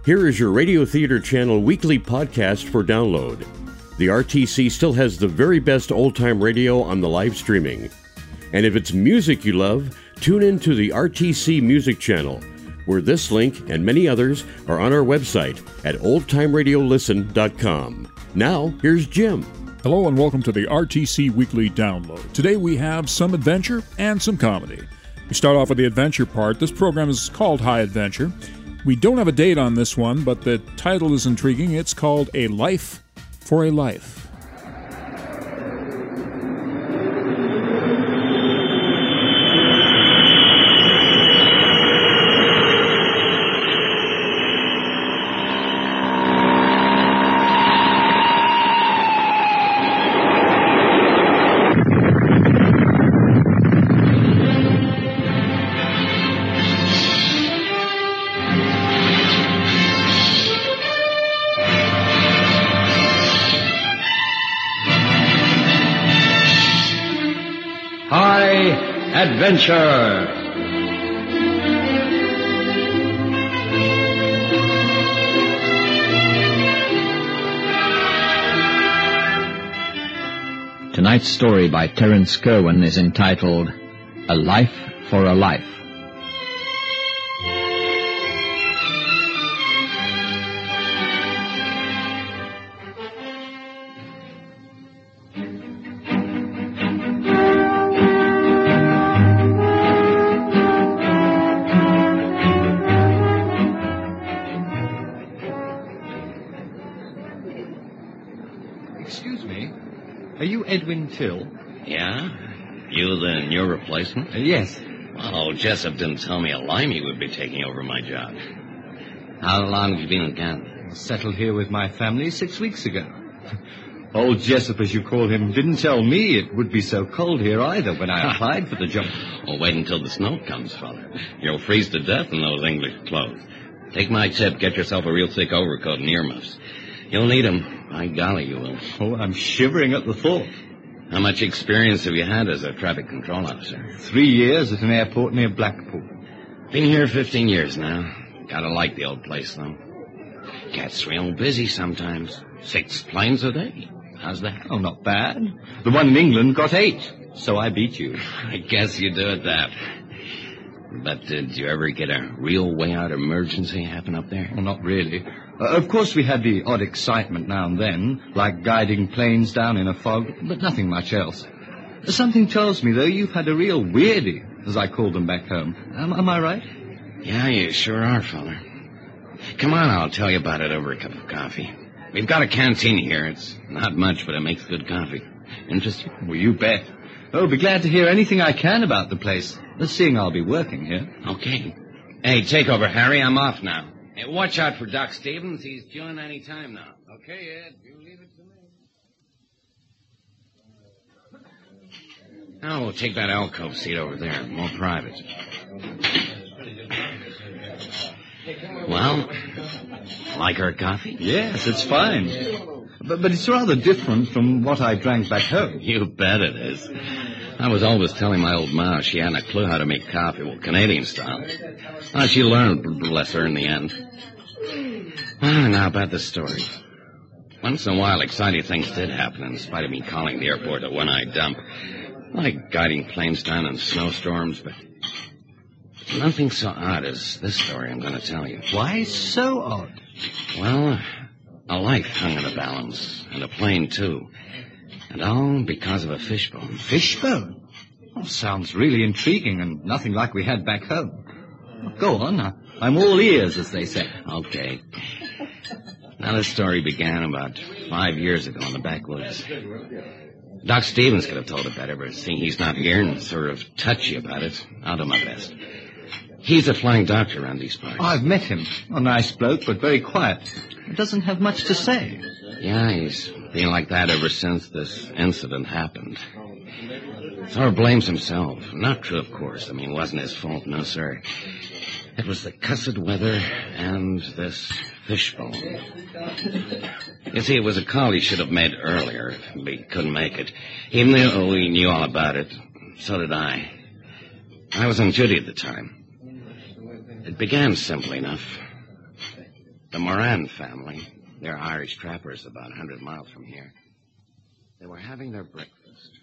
Here is your Radio Theater Channel weekly podcast for download. The RTC still has the very best old-time radio on the live streaming. And if it's music you love, tune in to the RTC Music Channel, where this link and many others are on our website at oldtimeradiolisten.com. Now, here's Jim. Hello and welcome to the RTC Weekly Download. Today we have some adventure and some comedy. We start off with the adventure part. This program is called High Adventure. We don't have a date on this one, but the title is intriguing. It's called A Life for a Life. Adventure. Tonight's story by Terence Kerwin is entitled A Life for a Life. Excuse me, are you Edwin Till? Yeah? You the new replacement? Yes. Well, old Jessup didn't tell me a limey would be taking over my job. How long have you been in Canada? Settled here with my family 6 weeks ago. Old Jessup, as you call him, didn't tell me it would be so cold here either when I applied for the job. Well, wait until the snow comes, fella. You'll freeze to death in those English clothes. Take my tip, get yourself a real thick overcoat and earmuffs. You'll need them. By golly, you will. Oh, I'm shivering at the thought. How much experience have you had as a traffic control officer? 3 years at an airport near Blackpool. Been here 15 years now. Gotta like the old place, though. Gets real busy sometimes. 6 planes a day. How's that? Oh, not bad. The one in England got 8, so I beat you. I guess you do at that. But did you ever get a real way-out emergency happen up there? Well, not really. Of course, we had the odd excitement now and then, like guiding planes down in a fog, but nothing much else. Something tells me, though, you've had a real weirdie, as I call them back home. Am I right? Yeah, you sure are, fella. Come on, I'll tell you about it over a cup of coffee. We've got a canteen here. It's not much, but it makes good coffee. Interest you? Well, you bet. Oh, be glad to hear anything I can about the place, seeing I'll be working here. Okay. Hey, take over, Harry. I'm off now. Hey, watch out for Doc Stevens. He's due in any time now. Okay, Ed, you leave it to me. Now, we'll take that alcove seat over there. More private. Well, like our coffee? Yes, it's fine. But it's rather different from what I drank back home. You bet it is. I was always telling my old ma she hadn't a clue how to make coffee, well, Canadian style. Well, she learned, bless her, in the end. Now about the story. Once in a while, exciting things did happen, in spite of me calling the airport a one-eyed dump. Like guiding planes down in snowstorms, but nothing so odd as this story I'm going to tell you. Why so odd? Well, a life hung in the balance, and a plane, too. And all because of a fishbone. Fishbone? Oh, sounds really intriguing and nothing like we had back home. Well, go on. I'm all ears, as they say. Okay. Now, this story began about 5 years ago in the backwoods. Doc Stevens could have told it better, but seeing he's not here and sort of touchy about it, I'll do my best. He's a flying doctor around these parts. Oh, I've met him. A nice bloke, but very quiet. He doesn't have much to say. Yeah, he's been like that ever since this incident happened. Sort of blames himself. Not true, of course. I mean, it wasn't his fault, no, sir. It was the cussed weather and this fishbone. You see, it was a call he should have made earlier, but he couldn't make it. He knew all about it. So did I. I was on duty at the time. It began simple enough. The Moran family. They're Irish trappers about 100 miles from here. They were having their breakfast.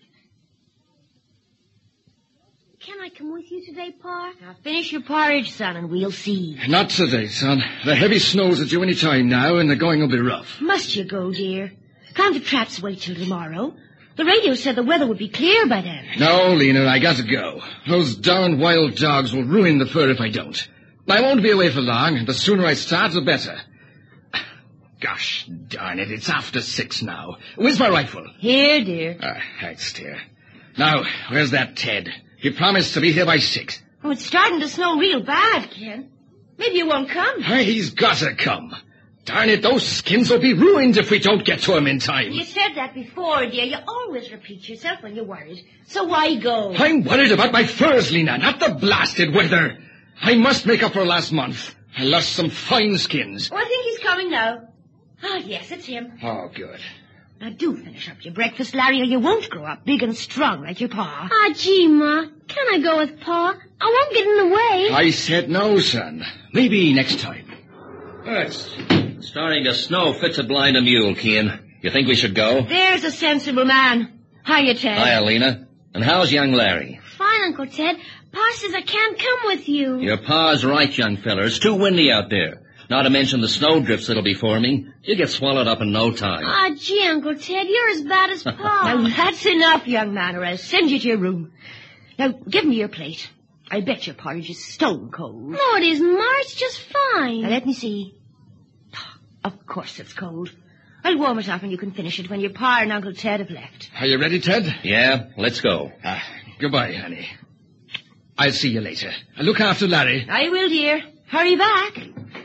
Can I come with you today, Pa? Now finish your porridge, son, and we'll see. Not today, son. The heavy snow's at you any time now, and the going will be rough. Must you go, dear? Can't the traps wait till tomorrow? The radio said the weather would be clear by then. No, Lena, I got to go. Those darn wild dogs will ruin the fur if I don't. I won't be away for long, and the sooner I start, the better. Gosh darn it, it's after 6 now. Where's my rifle? Here, dear. Thanks, dear. Now, where's that Ted? He promised to be here by 6. Oh, it's starting to snow real bad, Ken. Maybe you won't come. He's got to come. Darn it, those skins will be ruined if we don't get to him in time. You said that before, dear. You always repeat yourself when you're worried. So why go? I'm worried about my furs, Lena, not the blasted weather. I must make up for last month. I lost some fine skins. Oh, I think he's coming now. Oh, yes, it's him. Oh, good. Now, do finish up your breakfast, Larry, or you won't grow up big and strong like your pa. Gee, Ma. Can I go with Pa? I won't get in the way. I said no, son. Maybe next time. It's starting to snow fits a blind a mule, Kean. You think we should go? There's a sensible man. Hiya, Ted. Hiya, Lena. And how's young Larry? Fine, Uncle Ted. Pa says I can't come with you. Your pa's right, young feller. It's too windy out there. Not to mention the snowdrifts that'll be forming. You'll get swallowed up in no time. Gee, Uncle Ted, you're as bad as Pa. Now, that's enough, young man, or I'll send you to your room. Now, give me your plate. I bet your porridge is stone cold. No, it isn't, Ma. It's just fine. Now, let me see. Of course it's cold. I'll warm it up and you can finish it when your pa and Uncle Ted have left. Are you ready, Ted? Yeah, let's go. Goodbye, honey. I'll see you later. Look after Larry. I will, dear. Hurry back.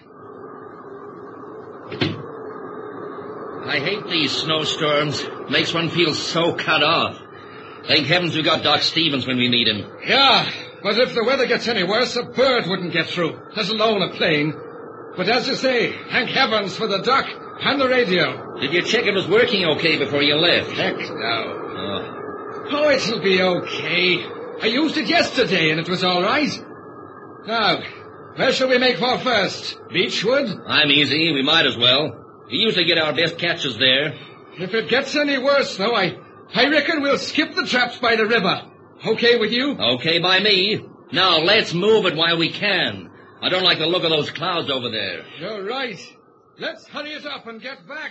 I hate these snowstorms. Makes one feel so cut off. Thank heavens we got Doc Stevens when we need him. Yeah, but if the weather gets any worse, a bird wouldn't get through, let alone a plane. But as you say, thank heavens for the doc and the radio. Did you check it was working okay before you left? Heck no. Oh, it'll be okay. I used it yesterday and it was all right. Now, where shall we make for first? Beechwood? I'm easy. We might as well. We usually get our best catches there. If it gets any worse, though, I reckon we'll skip the traps by the river. Okay with you? Okay by me. Now, let's move it while we can. I don't like the look of those clouds over there. You're right. Let's hurry it up and get back.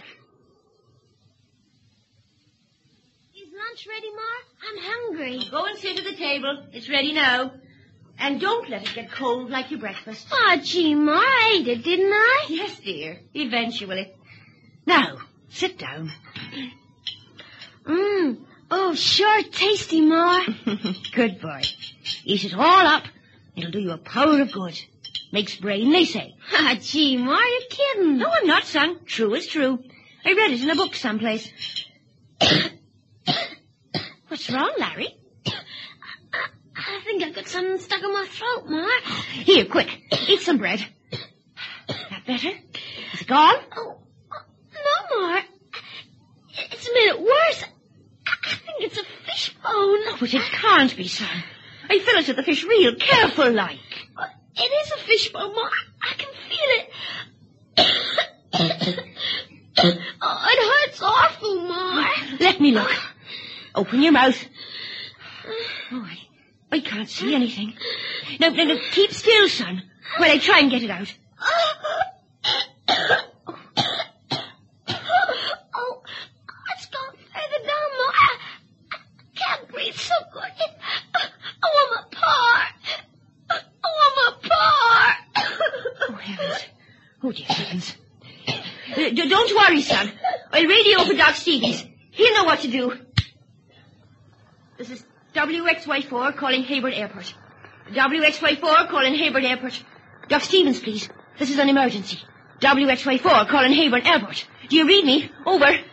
Is lunch ready, Ma? I'm hungry. Go and sit at the table. It's ready now. And don't let it get cold like your breakfast. Gee, Ma, I ate it, didn't I? Yes, dear. Eventually. Now, sit down. Oh, sure tasty, Ma. Good boy. Eat it all up. It'll do you a power of good. Makes brain, they say. Gee, Ma, are you kidding? No, I'm not, son. True is true. I read it in a book someplace. What's wrong, Larry? I think I've got something stuck in my throat, Ma. Here, quick. Eat some bread. That better? Is it gone? Oh, no, Ma. It's made it worse. I think it's a fish bone. No, but it can't be, son. I fell into the fish real careful like. It is a fish bone, Ma. I can feel it. Oh, it hurts awful, Ma. Let me look. Open your mouth. Oh, I can't see anything. Now, keep still, son, while I try and get it out. Oh, it's gone further down, Ma. I can't breathe so good. I want my paw. I want my paw. Oh, heavens. Oh, dear heavens. Don't worry, son. I'll radio for Doc Stevens. He'll know what to do. This is WXY4 calling Hayward Airport. WXY4 calling Hayward Airport. Doc Stevens, please. This is an emergency. WXY4 calling Hayward Airport. Do you read me? Over. More.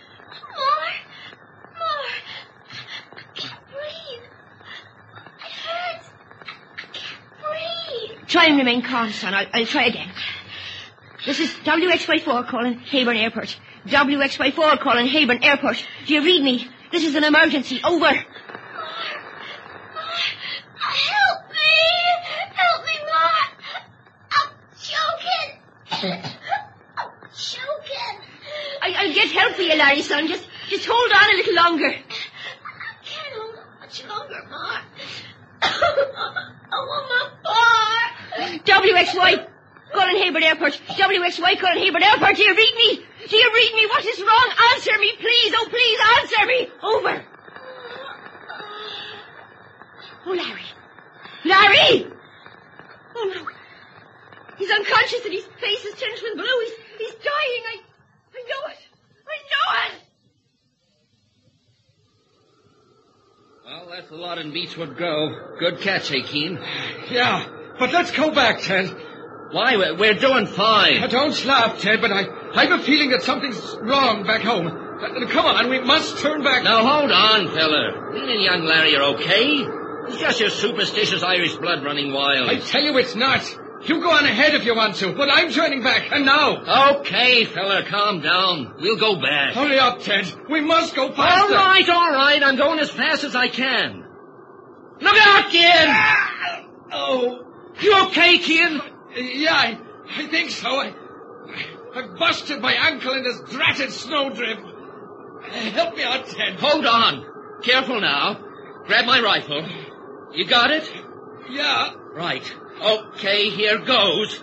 I can't breathe. It hurts. I can't breathe. Try and remain calm, son. I'll try again. This is WXY4 calling Hayburn Airport. WXY4 calling Hayburn Airport. Do you read me? This is an emergency. Over. Help me! Help me, Ma! I'm choking! choking. I'll get help for you, Larry, son. Just hold on a little longer. I can't hold on much longer, Ma. I want my bar. WXY, calling Hayward Airport. WXY, calling Hayward Airport. Do you read me? Do you read me? What is wrong? Answer me, please. Oh, please, answer me. Over. Oh, Larry. Larry! Oh, no. He's unconscious and his face is tinged with blue. He's dying. I know it. I know it. Well, that's the lot in Beechwood Grove. Good catch, hey, Keene. Yeah, but let's go back, Ted. Why? We're doing fine. Don't laugh, Ted, but I've a feeling that something's wrong back home. Come on, we must turn back. Now, hold on, fella. Me and young Larry are okay. It's just your superstitious Irish blood running wild. I tell you it's not. You go on ahead if you want to, but I'm turning back, and now. Okay, fella, calm down. We'll go back. Hurry up, Ted. We must go faster. All right. I'm going as fast as I can. Look out, Keane! Oh. You okay, Keane? Yeah, I think so. I busted my ankle in this dratted snowdrift. Help me out, Ted. Hold on. Careful now. Grab my rifle. You got it? Yeah. Right. Okay, here goes.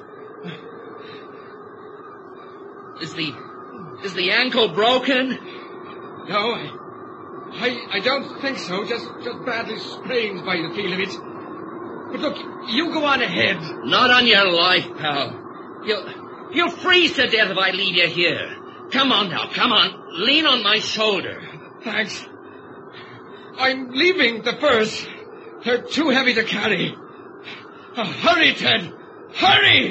Is the ankle broken? No, I don't think so. Just badly sprained by the feel of it. But look, you go on ahead. Not on your life, pal. You'll freeze to death if I leave you here. Come on now, come on. Lean on my shoulder. Thanks. I'm leaving the furs. They're too heavy to carry. Hurry, Ted! Hurry!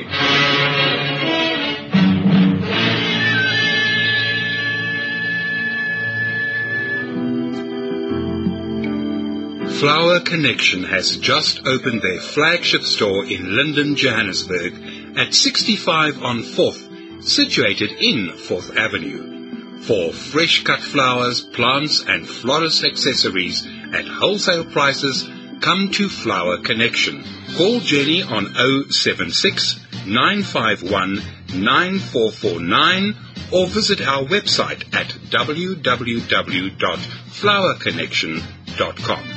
Flower Connection has just opened their flagship store in Linden, Johannesburg at 65 on 4th, situated in 4th Avenue. For fresh cut flowers, plants and florist accessories at wholesale prices, come to Flower Connection. Call Jenny on 076 951 9449 or visit our website at www.flowerconnection.com.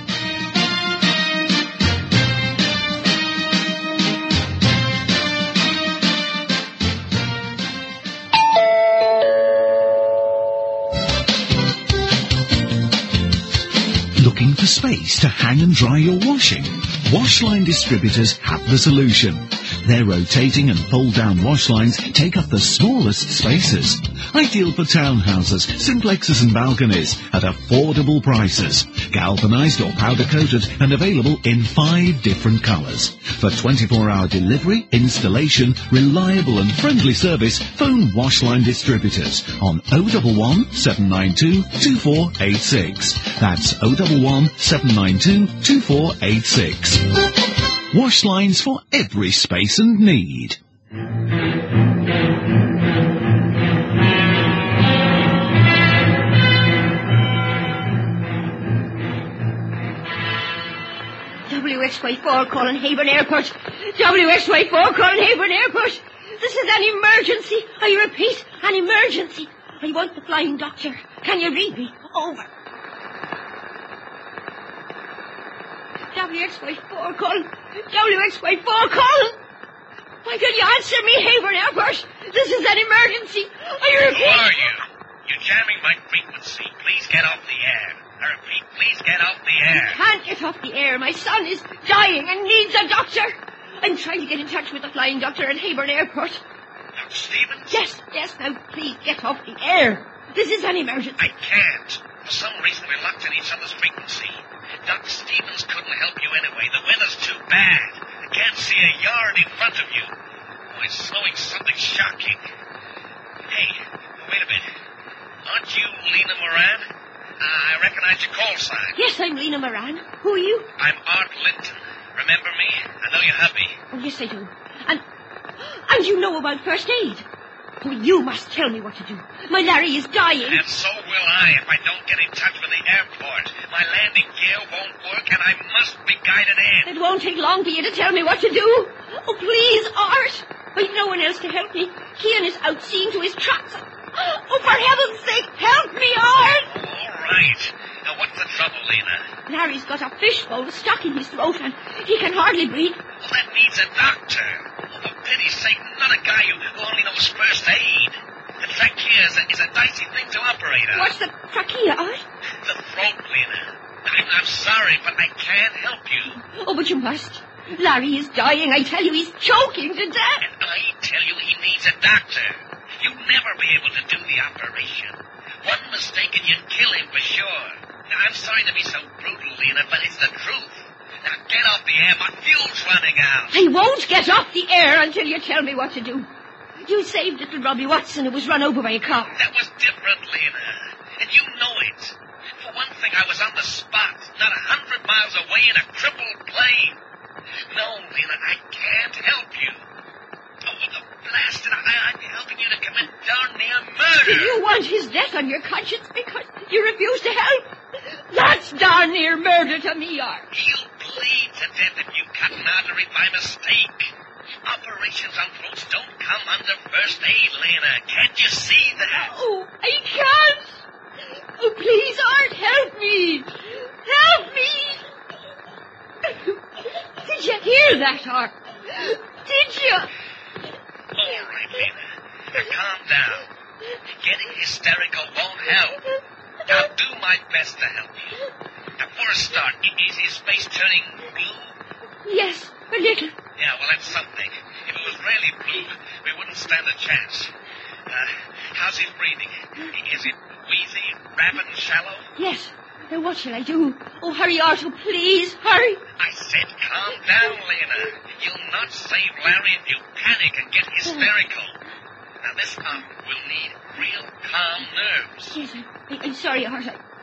Looking for space to hang and dry your washing? Washline Distributors have the solution. Their rotating and fold-down wash lines take up the smallest spaces. Ideal for townhouses, simplexes and balconies at affordable prices. Galvanized or powder-coated and available in 5 different colors. For 24-hour delivery, installation, reliable and friendly service, phone Washline Distributors on 011 792 2486. That's 011 792 2486. Wash lines for every space and need. WXY4 calling Hayward Airport. WXY4 calling Hayward Airport. This is an emergency. I repeat, an emergency. I want the flying doctor. Can you read me? Over. WXY4 calling. WXY4 calling. Why can you answer me, Hayward Airport? This is an emergency. I repeat. Who are you? You're jamming my frequency. Please get off the air. I repeat, please get off the air. I can't get off the air. My son is dying and needs a doctor. I'm trying to get in touch with the flying doctor at Hayward Airport. Dr. Stevens? Yes, now please get off the air. This is an emergency. I can't. For some reason we're locked in each other's frequency. Dr. Stevens couldn't help you anyway. The weather's too bad. I can't see a yard in front of you. Oh, it's snowing something shocking. Hey, wait a minute. Aren't you Lena Moran? I recognize your call sign. Yes, I'm Lena Moran. Who are you? I'm Art Linton. Remember me? I know you have me. Oh, yes, I do. And you know about first aid. Oh, you must tell me what to do. My Larry is dying. And so will I if I don't get in touch with the airport. My landing gear won't work and I must be guided in. It won't take long for you to tell me what to do. Oh, please, Art. I've no one else to help me. Cian is out seeing to his traps. Oh, for heaven's sake, help me, Art! All right. Now, what's the trouble, Lena? Larry's got a fishbowl stuck in his throat and he can hardly breathe. Well, that needs a doctor. Oh, for pity's sake, not a guy who only knows first aid. The trachea is a dicey thing to operate on. What's the trachea, Art? The throat, Lena. I'm sorry, but I can't help you. Oh, but you must. Larry is dying. I tell you, he's choking to death. And I tell you, he needs a doctor. You'll never be able to do the operation. One mistake and you'd kill him for sure. Now, I'm sorry to be so brutal, Lena, but it's the truth. Now, get off the air. My fuel's running out. I won't get off the air until you tell me what to do. You saved little Robbie Watson who was run over by a car. That was different, Lena. And you know it. For one thing, I was on the spot, not 100 miles away in a crippled plane. No, Lena, I can't help you. Oh, the blasted, I'm helping you to commit darn near murder. Do you want his death on your conscience because you refuse to help? That's darn near murder to me, Art. He'll bleed to death if you cut an artery by mistake. Operations on throats don't come under first aid, Lena. Can't you see that? Oh, I can't. Oh, please, Art, help me. Help me. Did you hear that, Art? Did you? All right, Lena. Now, calm down. Getting hysterical won't help. I'll do my best to help you. Now, for a start, is his face turning blue? Yes, a little. Yeah, well, that's something. If it was really blue, we wouldn't stand a chance. How's his breathing? Is it wheezy, rapid, and shallow? Yes. Now, what shall I do? Oh, hurry, Arto, please, hurry. I said calm down, Lena. You'll not save Larry if you panic and get hysterical. Now, this will need real calm nerves. Yes, I'm sorry, Art.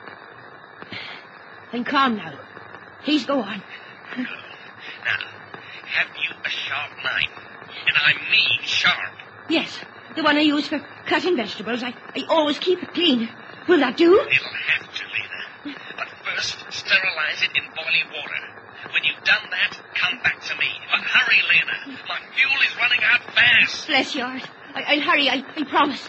I'm calm now. Please go on. Good. Now, have you a sharp knife? And I mean sharp. Yes, the one I use for cutting vegetables. I always keep it clean. Will that do? It'll have to, Lena. But first, sterilize it in boiling water. When you've done that, come back to me. But hurry, Lena. My fuel is running out fast. Bless you, Art. I'll hurry, I promise.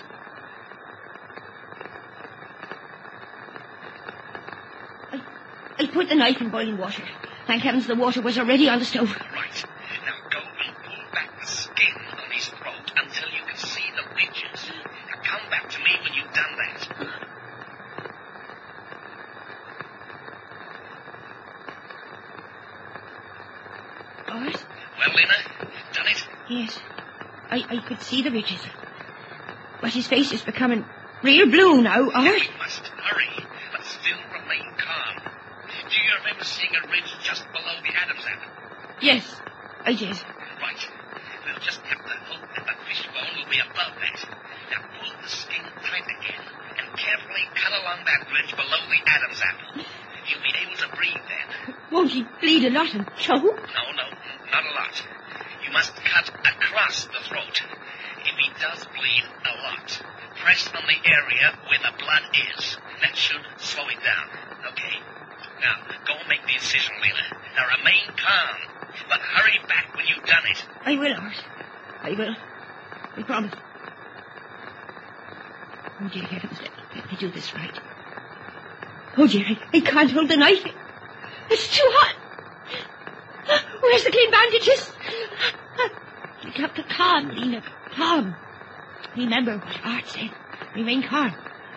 I put the knife in boiling water. Thank heavens the water was already on the stove. Right. Now go and pull back the skin on his throat until you can see the ridges. Now come back to me when you've done that. Art? Well, Lena, done it? Yes. I could see the ridges. But his face is becoming real blue now, Art. You must hurry, but still remain calm. Do you remember seeing a ridge just below the Adam's apple? Yes, I did. Right. We'll just have to hope that the fishbone will be above that. Now pull the skin tight again and carefully cut along that ridge below the Adam's apple. You'll be able to breathe then. Won't he bleed a lot and choke? No, not a lot. You must cut across the throat. If he does bleed a lot, press on the area where the blood is. That should slow it down. Okay? Now, go and make the incision, Lena. Now, remain calm, but hurry back when you've done it. I will, Art. I will. I promise. Oh, dear heavens, let me do this right. Oh, dear, I can't hold the knife. It's too hot. Where's the clean bandages? You have to calm, Lena. Calm. Remember what Art said. Remain calm.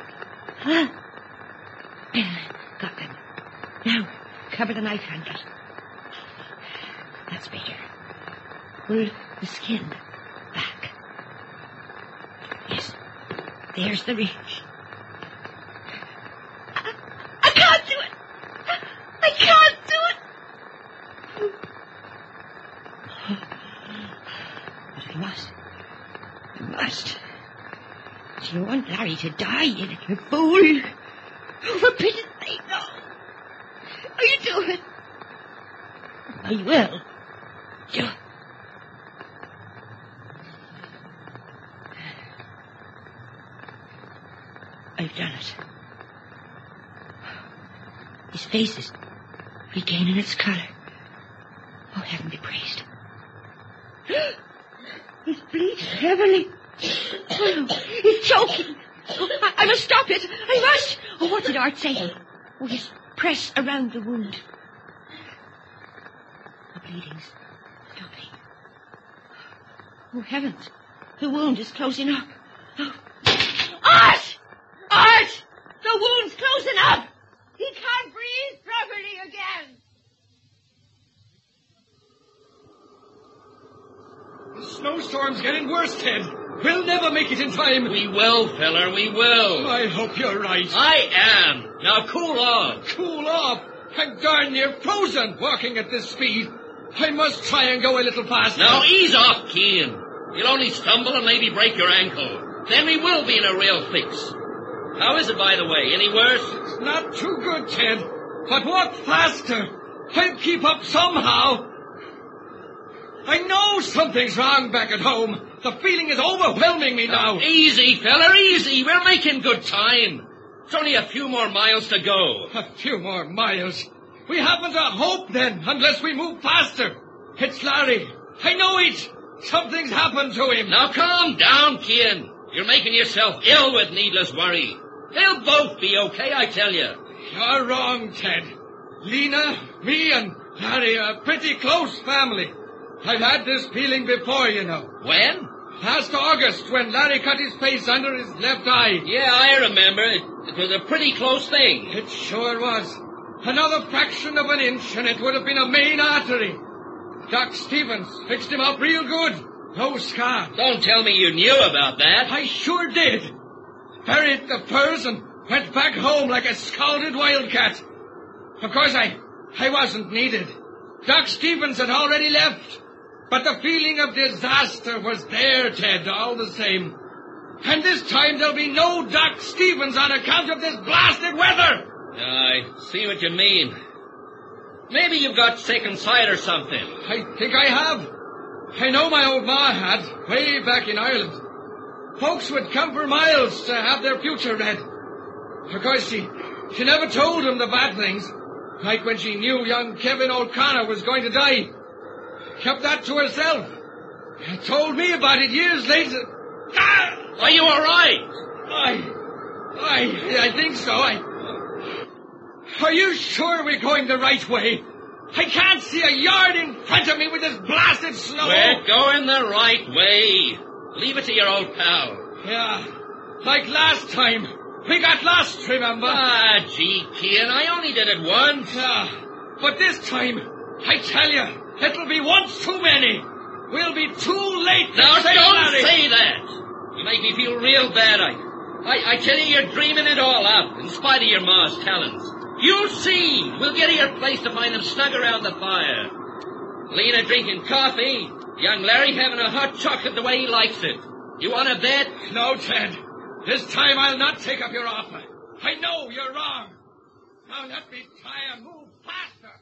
Got them. Now, cover the knife handle. That's better. Pull the skin back. Yes. There's the ridge. I can't do it. I can't do it. But I must. I must. Do you want Larry to die, you little fool? Oh, for pity's sake, no. Oh, you do it. I will. Do it. I've done it. His face is regaining its color. Oh, heaven be praised. He's bleeding heavily. Oh, he's choking. Oh, I must stop it. I must. Oh, what did Art say? Oh, yes, press around the wound. The bleeding's stopping. Oh, heavens. The wound is closing up. Oh. Art! Art! The wound's closing up! He can't breathe properly again! The snowstorm's getting worse, Ted. We'll never make it in time. We will, feller, we will. I hope you're right. I am. Now cool off. Cool off? I'm darn near frozen walking at this speed. I must try and go a little faster. Now ease off, Keane. You'll only stumble and maybe break your ankle. Then we will be in a real fix. How is it, by the way? Any worse? It's not too good, Ted. But walk faster. I'll keep up somehow. I know something's wrong back at home. The feeling is overwhelming me now. Easy, feller, easy. We're making good time. It's only a few more miles to go. A few more miles? We haven't a hope then, unless we move faster. It's Larry. I know it. Something's happened to him. Now calm down, Keane. You're making yourself ill with needless worry. They'll both be okay, I tell you. You're wrong, Ted. Lena, me, and Larry are a pretty close family. I've had this feeling before, you know. When? Last August, when Larry cut his face under his left eye. Yeah, I remember. It was a pretty close thing. It sure was. Another fraction of an inch, and it would have been a main artery. Doc Stevens fixed him up real good. No scar. Don't tell me you knew about that. I sure did. Buried the furs and went back home like a scalded wildcat. Of course, I wasn't needed. Doc Stevens had already left. But the feeling of disaster was there, Ted, all the same. And this time there'll be no Doc Stevens on account of this blasted weather. I see what you mean. Maybe you've got sick inside or something. I think I have. I know my old ma had, way back in Ireland. Folks would come for miles to have their future read. Of course, she never told them the bad things. Like when she knew young Kevin O'Connor was going to die. Kept that to herself. Told me about it years later. Are you all right? I think so. Are you sure we're going the right way? I can't see a yard in front of me with this blasted snow. We're going the right way. Leave it to your old pal. Yeah, like last time. We got lost, remember? Ah, gee, Keane, I only did it once. Yeah, but this time, I tell you, it'll be once too many. We'll be too late to now, save don't Larry. say that. You make me feel real bad. I tell you, you're dreaming it all up, in spite of your ma's talents. You'll see. We'll get to your place to find him snug around the fire. Lena drinking coffee. Young Larry having a hot chocolate the way he likes it. You want to bet? No, Ted. This time I'll not take up your offer. I know you're wrong. Now let me try and move faster.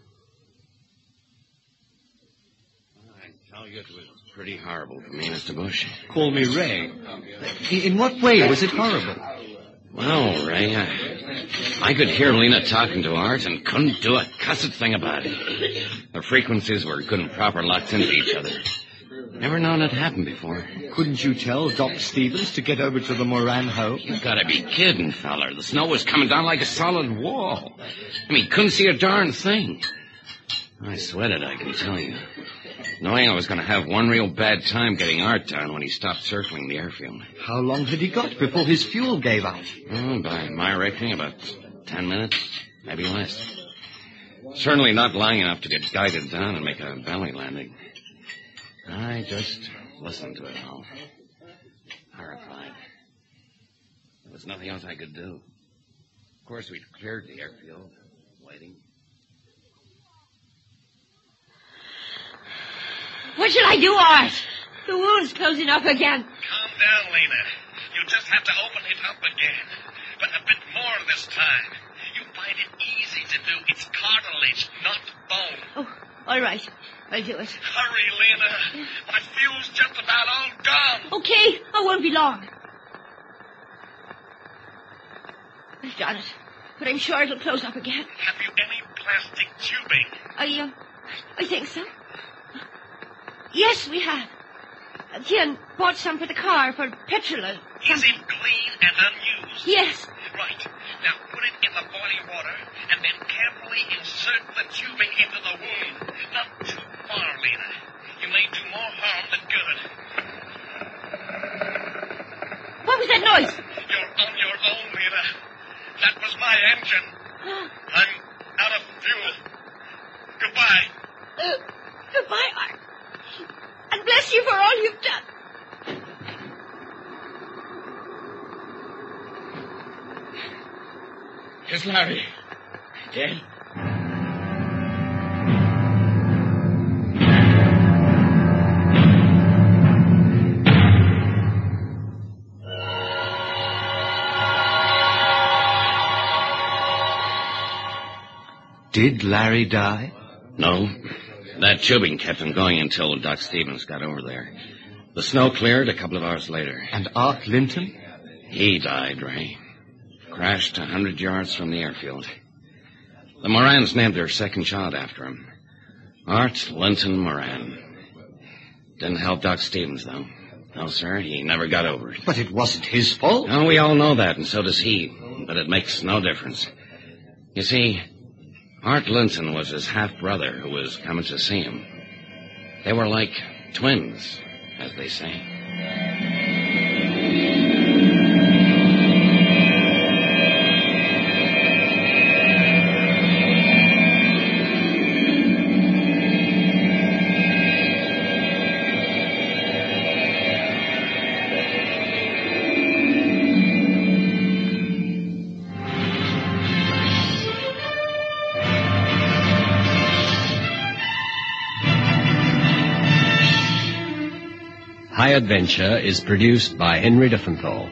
I tell you, it was pretty horrible for me, Mr. Bush. Call me Ray. In what way was it horrible? Well, Ray, I could hear Lena talking to Art and couldn't do a cussed thing about it. The frequencies were good and proper locked into each other. Never known it happen before. Couldn't you tell Doc Stevens to get over to the Moran home? You gotta be kidding, feller. The snow was coming down like a solid wall. I mean, couldn't see a darn thing. I sweated, I can tell you. Knowing I was going to have one real bad time getting Art down when he stopped circling the airfield. How long had he got before his fuel gave out? Oh, by my reckoning, about 10 minutes, maybe less. Certainly not long enough to get guided down and make a belly landing. I just listened to it all. Horrified. There was nothing else I could do. Of course, we'd cleared the airfield, waiting. What shall I do, Art? The wound's closing up again. Calm down, Lena. You just have to open it up again. But a bit more this time. You find it easy to do. It's cartilage, not bone. Oh, all right. I'll do it. Hurry, Lena. My fuel's just about all gone. Okay, I won't be long. I've done it. But I'm sure it'll close up again. Have you any plastic tubing? I think so. Yes, we have. Tien bought some for the car for petrol. Is it clean and unused? Yes. Right. Now put it in the boiling water and then carefully insert the tubing into the wound. Not too far, Lena. You may do more harm than good. What was that noise? You're on your own, Lena. That was my engine. I'm out of fuel. Goodbye. Goodbye, Art. And bless you for all you've done. Here's Larry. Dead. Did Larry die? No. That tubing kept him going until Doc Stevens got over there. The snow cleared a couple of hours later. And Art Linton? He died, Ray. Crashed 100 yards from the airfield. The Morans named their second child after him. Art Linton Moran. Didn't help Doc Stevens, though. No, sir, he never got over it. But it wasn't his fault. No, we all know that, and so does he. But it makes no difference. You see, Art Linton was his half-brother who was coming to see him. They were like twins, as they say. High Adventure is produced by Henry Diffenthal.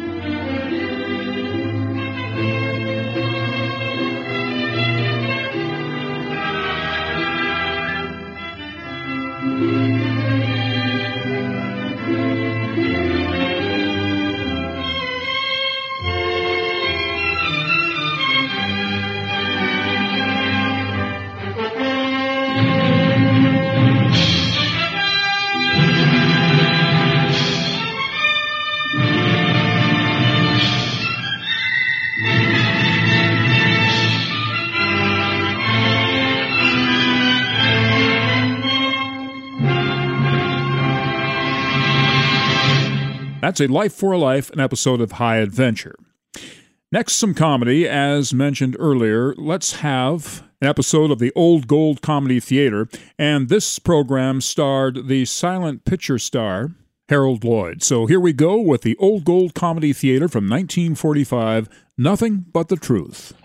That's A Life for a Life, an episode of High Adventure. Next, some comedy. As mentioned earlier, let's have an episode of the Old Gold Comedy Theater, and this program starred the silent picture star, Harold Lloyd. So here we go with the Old Gold Comedy Theater from 1945, Nothing But the Truth.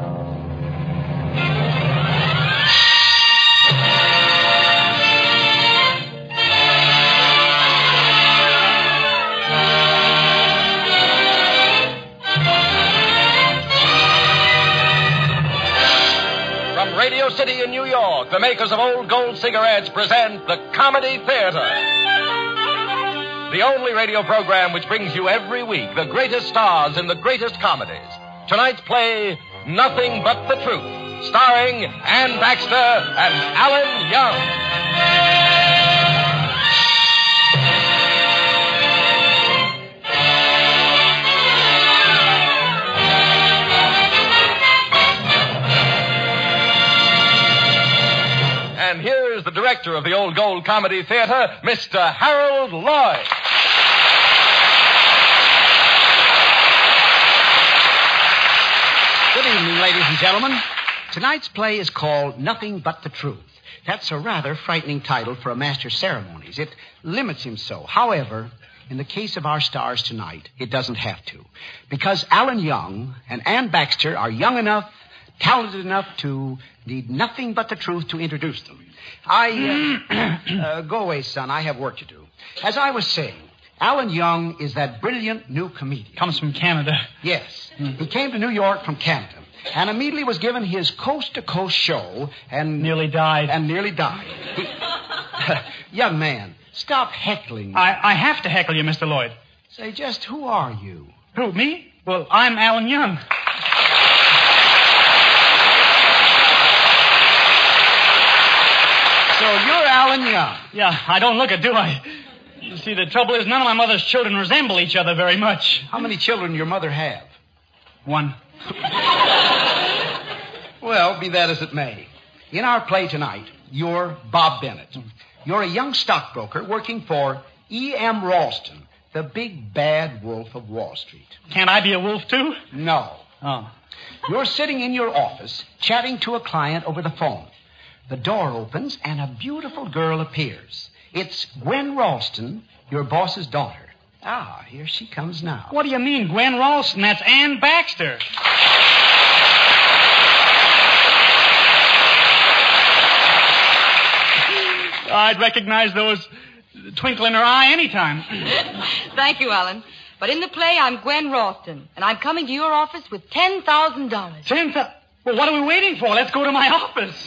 Radio City in New York, the makers of Old Gold cigarettes present the Comedy Theater. The only radio program which brings you every week the greatest stars in the greatest comedies. Tonight's play, Nothing But the Truth, starring Ann Baxter and Alan Young. And here's the director of the Old Gold Comedy Theater, Mr. Harold Lloyd. Good evening, ladies and gentlemen. Tonight's play is called Nothing But the Truth. That's a rather frightening title for a master of ceremonies. It limits him so. However, in the case of our stars tonight, it doesn't have to. Because Alan Young and Ann Baxter are young enough, talented enough to need nothing but the truth to introduce them. Go away, son. I have work to do. As I was saying, Alan Young is that brilliant new comedian. Comes from Canada. Yes. He came to New York from Canada and immediately was given his coast-to-coast show and... Nearly died. Young man, stop heckling me. I have to heckle you, Mr. Lloyd. Say, just who are you? Who, me? Well, I'm Alan Young. So you're Alan Young. Yeah, I don't look it, do I? You see, the trouble is none of my mother's children resemble each other very much. How many children your mother have? One. Well, be that as it may. In our play tonight, you're Bob Bennett. You're a young stockbroker working for E.M. Ralston, the big bad wolf of Wall Street. Can't I be a wolf, too? No. Oh. You're sitting in your office chatting to a client over the phone. The door opens and a beautiful girl appears. It's Gwen Ralston, your boss's daughter. Ah, here she comes now. What do you mean, Gwen Ralston? That's Ann Baxter. I'd recognize those twinkle in her eye anytime. Thank you, Alan. But in the play, I'm Gwen Ralston, and I'm coming to your office with $10,000. $10,000? Well, what are we waiting for? Let's go to my office.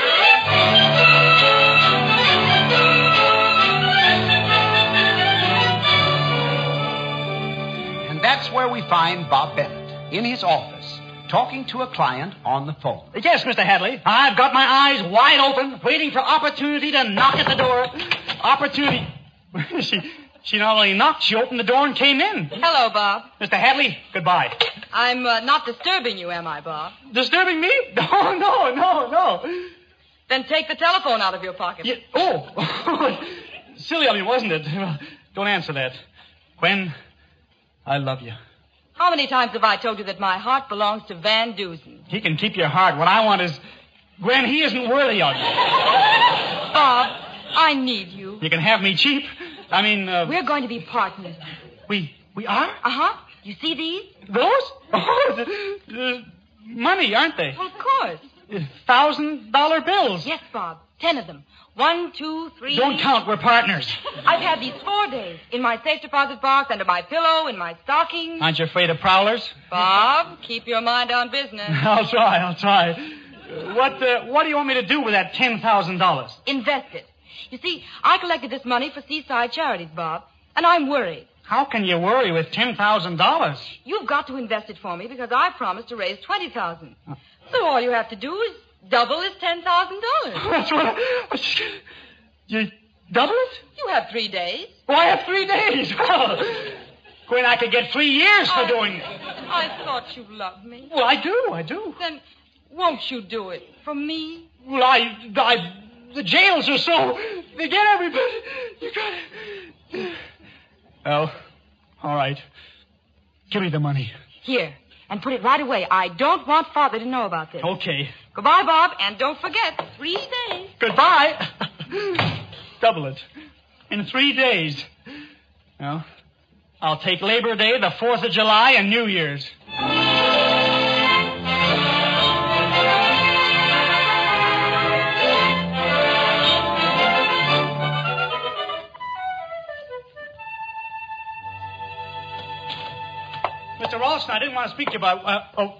And that's where we find Bob Bennett, in his office, talking to a client on the phone. Yes, Mr. Hadley. I've got my eyes wide open, waiting for opportunity to knock at the door. Opportunity. She not only knocked, she opened the door and came in. Hello, Bob. Mr. Hadley, goodbye. I'm not disturbing you, am I, Bob? Disturbing me? No. Then take the telephone out of your pocket. Yeah. Oh. Silly of me, wasn't it? Don't answer that. Gwen, I love you. How many times have I told you that my heart belongs to Van Dusen? He can keep your heart. What I want is... Gwen, he isn't worthy of you. Bob, I need you. You can have me cheap. I mean... We're going to be partners. We are? Uh-huh. You see these? Those? Oh, money, aren't they? Well, of course. $1,000 bills. Yes, Bob. 10 of them. 1, 2, 3... Don't count. We're partners. I've had these 4 days. In my safe deposit box, under my pillow, in my stocking. Aren't you afraid of prowlers? Bob, keep your mind on business. I'll try. What do you want me to do with that $10,000? Invest it. You see, I collected this money for Seaside Charities, Bob, and I'm worried. How can you worry with $10,000? You've got to invest it for me because I promised to raise $20,000. So all you have to do is double his $10,000. That's what you double it? You have 3 days. Oh, I have 3 days. Well, Gwen, I could get 3 years for doing it. I thought you loved me. Well, I do. Then won't you do it for me? Well, the jails are so... They get everybody. You got it. Well, all right. Give me the money. Here, and put it right away. I don't want Father to know about this. Okay. Goodbye, Bob, and don't forget, 3 days. Goodbye. Double it. In 3 days. Well, I'll take Labor Day, the 4th of July, and New Year's. Mr. Ralston, I didn't want to speak to you about...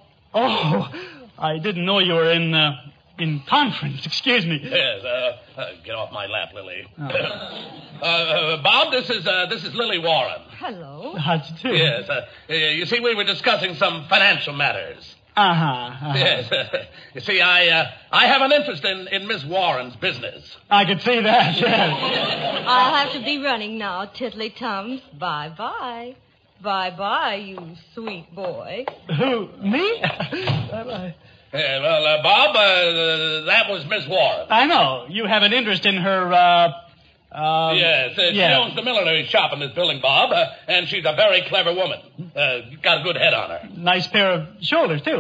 I didn't know you were in conference. Excuse me. Yes, get off my lap, Lily. Bob, this is Lily Warren. Hello. How'd you do? Yes, you see, we were discussing some financial matters. Uh-huh. Yes. You see, I have an interest in Miss Warren's business. I could see that, yes. I'll have to be running now, Tiddly-Tums. Bye-bye. Bye-bye, you sweet boy. Who, me? Bye-bye. Well, Bob, that was Miss Warren. I know. You have an interest in her, Yes, she owns the millinery shop in this building, Bob, and she's a very clever woman. Got a good head on her. Nice pair of shoulders, too.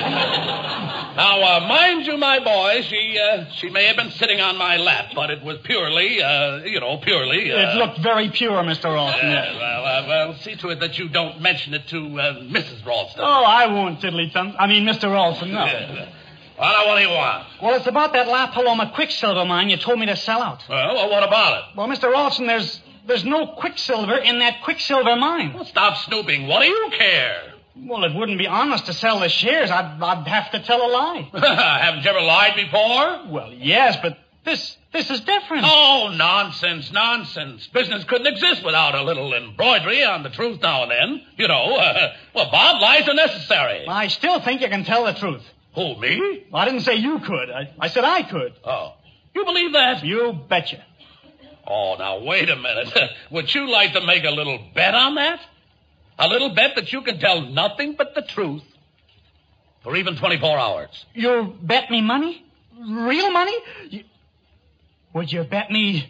Now, mind you, my boy, she may have been sitting on my lap, but it was purely. It looked very pure, Mr. Ralston. Well, see to it that you don't mention it to Mrs. Ralston. Oh, I won't, Tiddly-Tums. I mean, Mr. Ralston, no. Well, now, what do you want? Well, it's about that La Paloma Quicksilver mine you told me to sell out. Well, what about it? Well, Mr. Ralston, there's no Quicksilver in that Quicksilver mine. Well, stop snooping. What do you care? Well, it wouldn't be honest to sell the shares. I'd have to tell a lie. Haven't you ever lied before? Well, yes, but this is different. Oh, nonsense. Business couldn't exist without a little embroidery on the truth now and then. Well, Bob, lies are necessary. I still think you can tell the truth. Who, me? Well, I didn't say you could. I said I could. Oh. You believe that? You betcha. Oh, now, wait a minute. Would you like to make a little bet on that? A little bet that you can tell nothing but the truth for even 24 hours. You'll bet me money? Real money? Would you bet me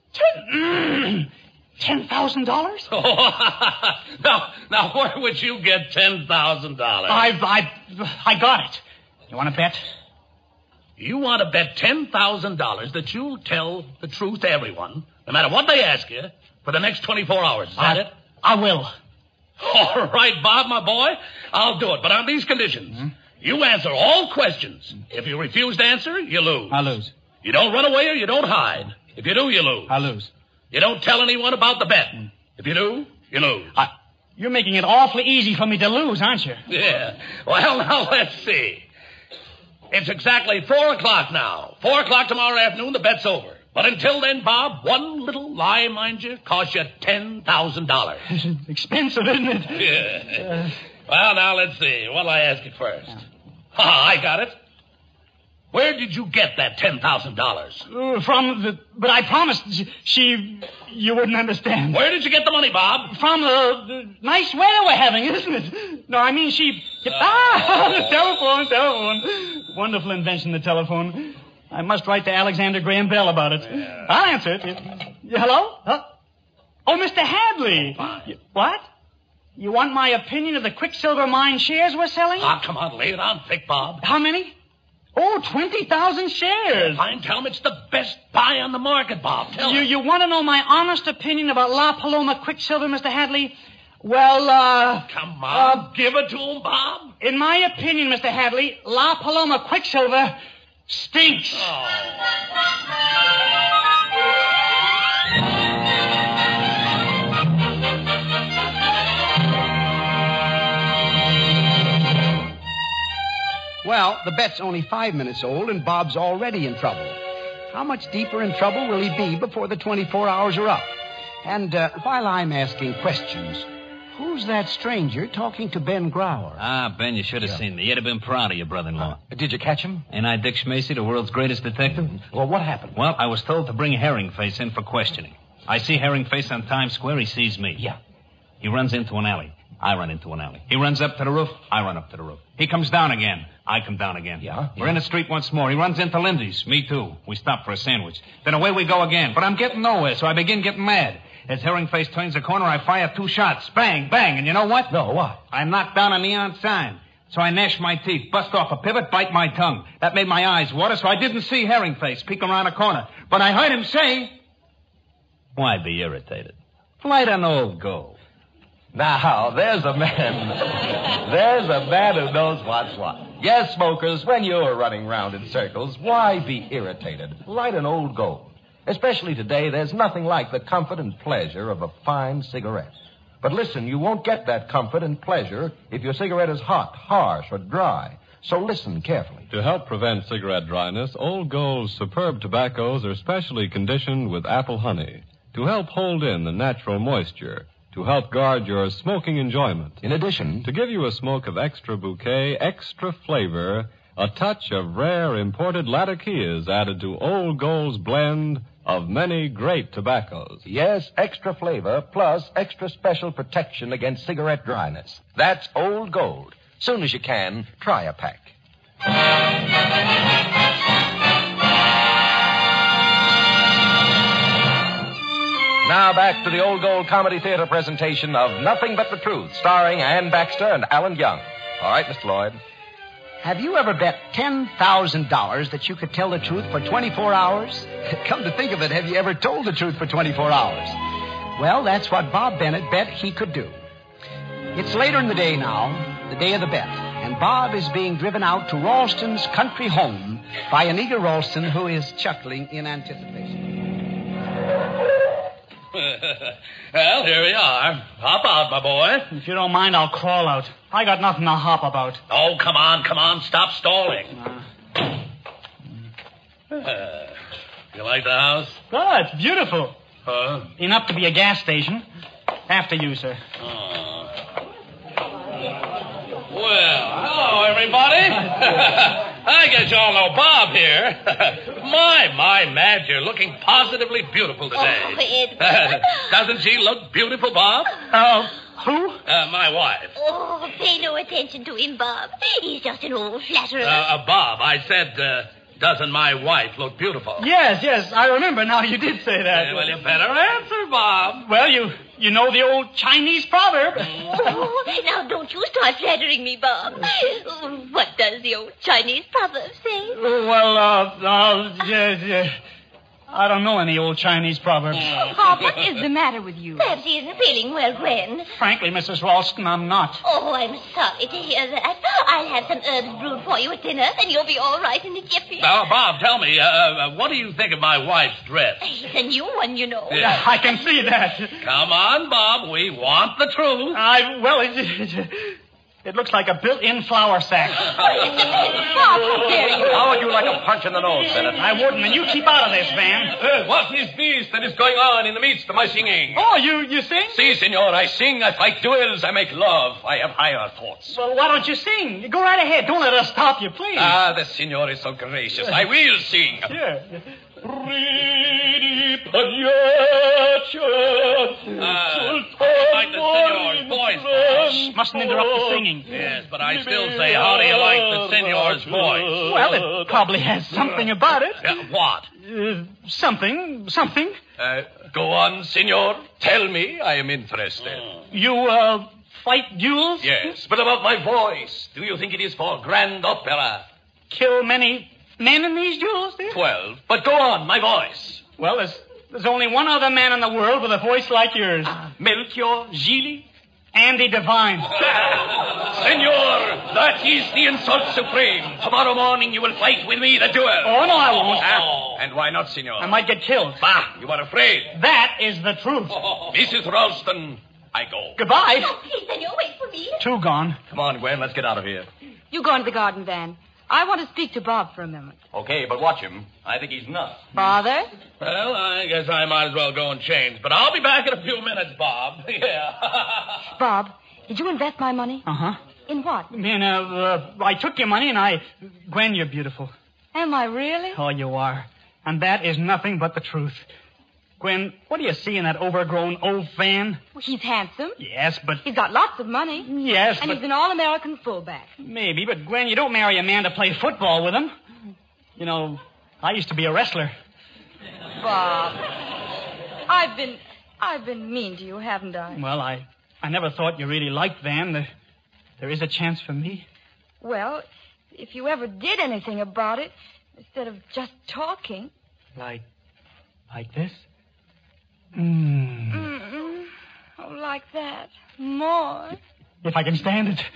$10,000? Now, where would you get $10,000? I got it. You want to bet? You want to bet $10,000 that you'll tell the truth to everyone, no matter what they ask you, for the next 24 hours. Is that it? I will. All right, Bob, my boy. I'll do it, but on these conditions. Mm-hmm. You answer all questions. If you refuse to answer, you lose. I lose. You don't run away or you don't hide. If you do, you lose. I lose. You don't tell anyone about the bet. If you do, you lose. You're making it awfully easy for me to lose, aren't you? Yeah. Well, now, let's see. It's exactly 4 o'clock now. 4 o'clock tomorrow afternoon, the bet's over. But until then, Bob, one little lie, mind you, costs you $10,000. Expensive, isn't it? Yeah. Well, now, let's see. What'll I ask you first? I got it. Where did you get that $10,000? But I promised you wouldn't understand. Where did you get the money, Bob? From the nice weather we're having, isn't it? No, I mean the telephone. Wonderful invention, the telephone. I must write to Alexander Graham Bell about it. Yeah. I'll answer it. Hello? Huh? Oh, Mr. Hadley. What? You want my opinion of the Quicksilver Mine shares we're selling? Come on, lay it on thick, Bob. How many? Oh, 20,000 shares. Fine, tell him it's the best buy on the market, Bob. Tell him. You want to know my honest opinion about La Paloma Quicksilver, Mr. Hadley? Well, come on, give it to him, Bob. In my opinion, Mr. Hadley, La Paloma Quicksilver stinks. Well, the bet's only 5 minutes old, and Bob's already in trouble. How much deeper in trouble will he be before the 24 hours are up? And while I'm asking questions, who's that stranger talking to Ben Grauer? Ben, you should have seen me. You'd have been proud of your brother-in-law. Did you catch him? Ain't I Dick Schmacy, the world's greatest detective? Well, what happened? Well, I was told to bring Herringface in for questioning. I see Herringface on Times Square. He sees me. Yeah. He runs into an alley. I run into an alley. He runs up to the roof. I run up to the roof. He comes down again. I come down again. Yeah? We're in the street once more. He runs into Lindsay's. Me too. We stop for a sandwich. Then away we go again. But I'm getting nowhere, so I begin getting mad. As Herringface turns the corner, I fire 2 shots. Bang, bang. And you know what? No, what? I knocked down a neon sign. So I gnash my teeth, bust off a pivot, bite my tongue. That made my eyes water, so I didn't see Herringface peek around a corner. But I heard him say, "Why be irritated? Light an old gold." Now, there's a man. There's a man who knows what's what. Yes, smokers, when you're running round in circles, why be irritated? Light an old gold. Especially today, there's nothing like the comfort and pleasure of a fine cigarette. But listen, you won't get that comfort and pleasure if your cigarette is hot, harsh, or dry. So listen carefully. To help prevent cigarette dryness, Old Gold's superb tobaccos are specially conditioned with apple honey to help hold in the natural moisture, to help guard your smoking enjoyment. In addition, to give you a smoke of extra bouquet, extra flavor, a touch of rare imported Latakias added to Old Gold's blend of many great tobaccos. Yes, extra flavor plus extra special protection against cigarette dryness. That's Old Gold. Soon as you can, try a pack. Now back to the Old Gold Comedy Theater presentation of Nothing But the Truth, starring Ann Baxter and Alan Young. All right, Mr. Lloyd. Have you ever bet $10,000 that you could tell the truth for 24 hours? Come to think of it, have you ever told the truth for 24 hours? Well, that's what Bob Bennett bet he could do. It's later in the day now, the day of the bet, and Bob is being driven out to Ralston's country home by an eager Ralston who is chuckling in anticipation. Well, here we are. Hop out, my boy. If you don't mind, I'll crawl out. I got nothing to hop about. Oh, come on. Stop stalling. You like the house? Oh, it's beautiful. Huh? Enough to be a gas station. After you, sir. Well, hello, everybody. I guess you all know Bob here. My, Madge, you're looking positively beautiful today. Oh, Edward. Doesn't she look beautiful, Bob? Who? My wife. Oh, pay no attention to him, Bob. He's just an old flatterer. Bob, I said, doesn't my wife look beautiful? Yes, I remember now you did say that. Well, you better answer, Bob. Well, you know the old Chinese proverb. Oh, now don't you start flattering me, Bob. What does the old Chinese proverb say? Well, yes. I don't know any old Chinese proverbs. Bob, what is the matter with you? Perhaps he isn't feeling well, Gwen. Frankly, Mrs. Ralston, I'm not. Oh, I'm sorry to hear that. I'll have some herbs brewed for you at dinner, and you'll be all right in a jiffy. Now, Bob, tell me, what do you think of my wife's dress? It's a new one, you know. Yeah. I can see that. Come on, Bob. We want the truth. It looks like a built-in flour sack. Bob, how dare you? How would you like a punch in the nose, Senator? I wouldn't, and you keep out of this, Van. What is this that is going on in the midst of my singing? Oh, you sing? Si, senor, I sing, I fight duels, I make love. I have higher thoughts. Well, why don't you sing? You go right ahead. Don't let us stop you, please. Ah, the senor is so gracious. I will sing. Yeah. Like the senor's voice, Bob. Mustn't interrupt the singing. Yes, but I still say, how do you like the senor's voice? Well, it probably has something about it. What? Something. Go on, senor. Tell me. I am interested. You, fight duels? Yes, but about my voice. Do you think it is for grand opera? Kill many men in these duels, dear? 12. But go on, my voice. Well, there's only one other man in the world with a voice like yours. Melchior, Gili, Andy Devine. Senor, that is the insult supreme. Tomorrow morning you will fight with me the duel. Oh, no, I won't. And why not, senor? I might get killed. Bah, you are afraid. That is the truth. Mrs. Ralston, I go. Goodbye. Oh, please, senor, wait for me. Two gone. Come on, Gwen, let's get out of here. You go into the garden, Van. I want to speak to Bob for a minute. Okay, but watch him. I think he's nuts. Father? Well, I guess I might as well go and change. But I'll be back in a few minutes, Bob. Yeah. Bob, did you invest my money? Uh-huh. In what? I took your money and Gwen, you're beautiful. Am I really? Oh, you are. And that is nothing but the truth. Gwen, what do you see in that overgrown old fan? Well, he's handsome. Yes, but... He's got lots of money. Yes, and but... he's an all-American fullback. Maybe, but Gwen, you don't marry a man to play football with him. You know, I used to be a wrestler. Bob, I've been mean to you, haven't I? Well, I never thought you really liked Van. There is a chance for me. Well, if you ever did anything about it, instead of just talking... Like this? Oh, like that. More. If I can stand it.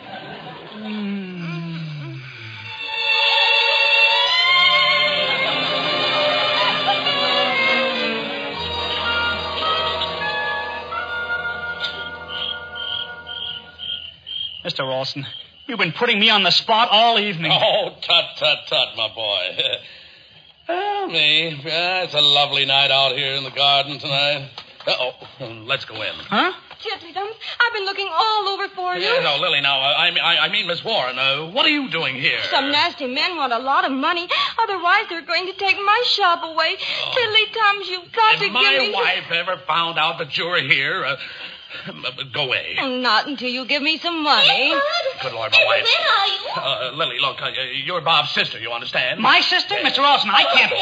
Mr. Ralston, you've been putting me on the spot all evening. Oh, tut, my boy. Well, me. It's a lovely night out here in the garden tonight. Let's go in. Huh? Tiddlydums, I've been looking all over for you. Yeah, no, Lily, now, I mean Miss Warren. What are you doing here? Some nasty men want a lot of money. Otherwise, they're going to take my shop away. Tiddlydums, you've got to give me... If my wife ever found out that you were here... go away. Not until you give me some money. Good Lord, my wife. Where are you? Lily, look, you're Bob's sister, you understand? My sister? Mr. Ralston, I can't...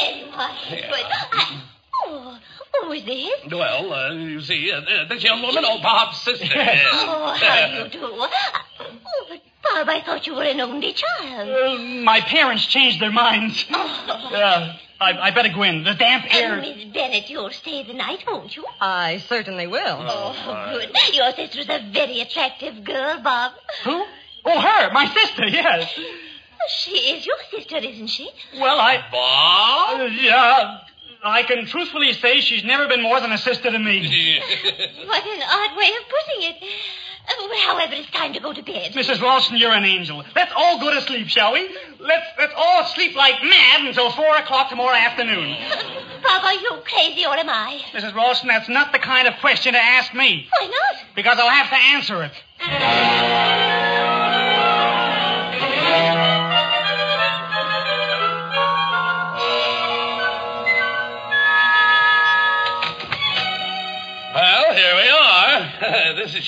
Who is this? Well, you see, this young woman, Bob's sister. Oh, how do you do? But Bob, I thought you were an only child. My parents changed their minds. I better go in. The damp air... And Miss Bennett, you'll stay the night, won't you? I certainly will. Oh, good. Your sister's a very attractive girl, Bob. Who? Oh, her, my sister, yes. She is your sister, isn't she? Well, Bob? Yeah, I can truthfully say she's never been more than a sister to me. What an odd way of putting it. However, it's time to go to bed. Mrs. Ralston, you're an angel. Let's all go to sleep, shall we? Let's all sleep like mad until 4 o'clock tomorrow afternoon. Bob, are you crazy or am I? Mrs. Ralston, that's not the kind of question to ask me. Why not? Because I'll have to answer it.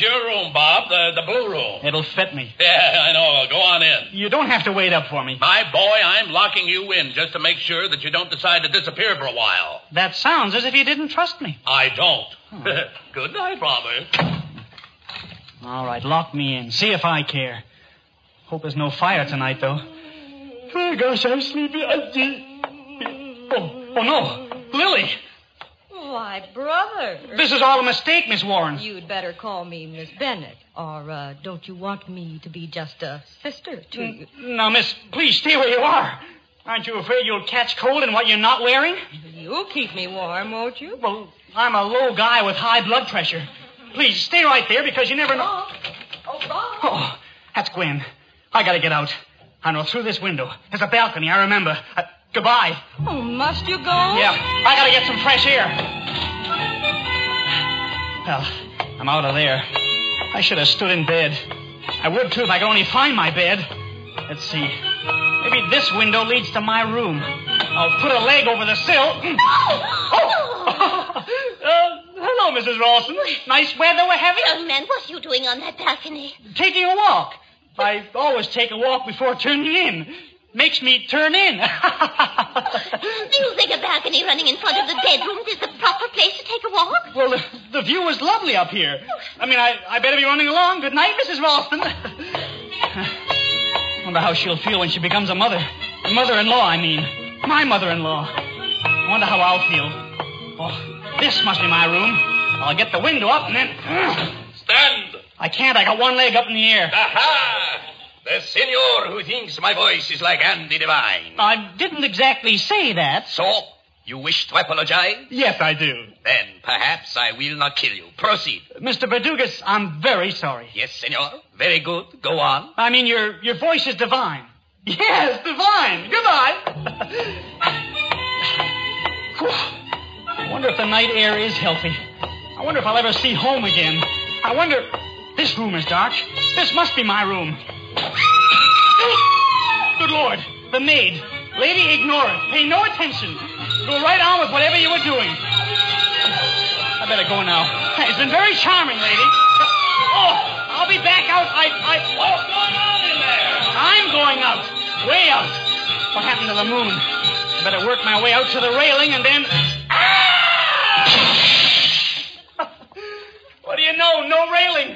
your room, Bob, the blue room. It'll fit me. Yeah, I know. Well, go on in. You don't have to wait up for me. My boy, I'm locking you in just to make sure that you don't decide to disappear for a while. That sounds as if you didn't trust me. I don't. Good night, Robert. All right, lock me in. See if I care. Hope there's no fire tonight, though. Oh, gosh, I'm sleepy. Oh, no. Lily. Why, brother. This is all a mistake, Miss Warren. You'd better call me Miss Bennett. Or don't you want me to be just a sister to you? Now, miss, please stay where you are. Aren't you afraid you'll catch cold in what you're not wearing? You'll keep me warm, won't you? Well, I'm a low guy with high blood pressure. Please, stay right there because you never know. Oh, that's Gwen. I gotta get out. I know, through this window. There's a balcony, I remember. Goodbye. Oh, must you go? Yeah, I gotta get some fresh air. Well, I'm out of there. I should have stood in bed. I would, too, if I could only find my bed. Let's see. Maybe this window leads to my room. I'll put a leg over the sill. Hello, Mrs. Ralston. Nice weather we're having. Young man, what are you doing on that balcony? Taking a walk. I always take a walk before turning in. Makes me turn in. Do you think a balcony running in front of the bedrooms is the proper place to take a walk? Well, the view is lovely up here. I mean, I better be running along. Good night, Mrs. Ralston. Wonder how she'll feel when she becomes a mother. A mother-in-law, I mean. My mother-in-law. Wonder how I'll feel. Oh, this must be my room. I'll get the window up and then... Stand! I can't. I got one leg up in the air. Aha! The senor who thinks my voice is like Andy Devine. I didn't exactly say that. So, you wish to apologize? Yes, I do. Then perhaps I will not kill you. Proceed. Mr. Verdugas, I'm very sorry. Yes, senor. Very good. Go on. I mean, your voice is divine. Yes, divine. Goodbye. I wonder if the night air is healthy. I wonder if I'll ever see home again. I wonder... This room is dark. This must be my room. Good Lord. The maid. Lady, ignore it. Pay no attention. Go right on with whatever you were doing. I better go now. It's been very charming, lady. Oh, I'll be back out. What's going on in there? I'm going out. Way out. What happened to the moon? I better work my way out to the railing and then... What do you know? No railing.